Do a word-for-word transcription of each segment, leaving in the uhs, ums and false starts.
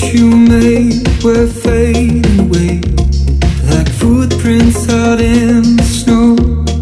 you made were fading away, like footprints out in the snow.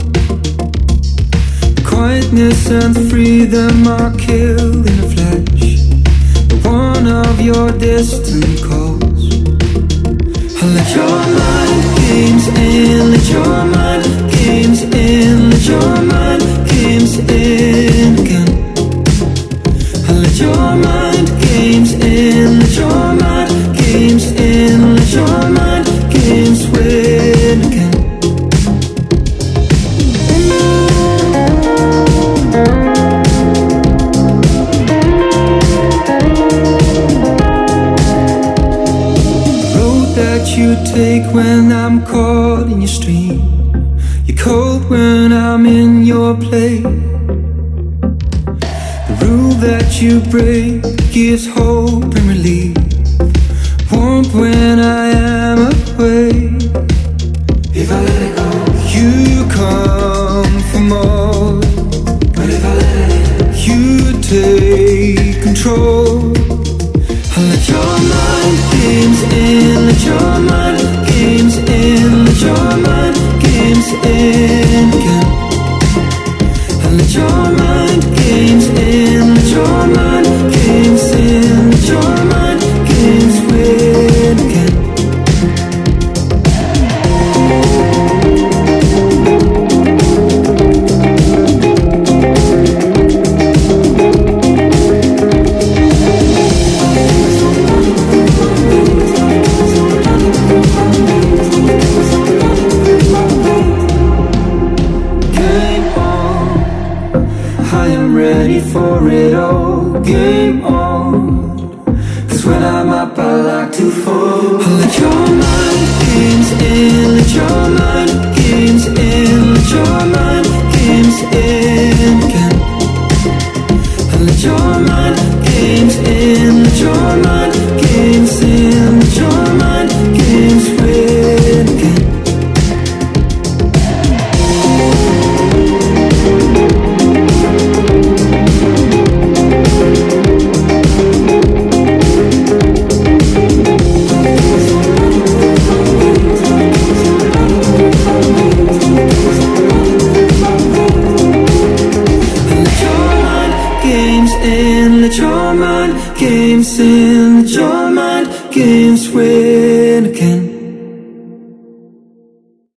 Quietness and freedom are killed in a flash, the one of your distant calls. Let your mind games in, let your mind games in, let your mind games in again. Let your mind games in, let your mind games in, let your mind games win again. You take when I'm caught in your stream. You're cold when I'm in your play. The rule that you break gives hope and relief, warmth when I am away. If I let it go, you come for more. But if I let it, you take control. Let your mind games in, let your mind games in, let your mind games in again. Let your mind games in, let your mind games in, let your mind games win again. For it all, game on. Cause when I'm up I like to fall. Let your mind games in, let your mind games in, let your mind games in again. Let your mind games in, let your mind games in, let your mind games win again. Let your mind games in,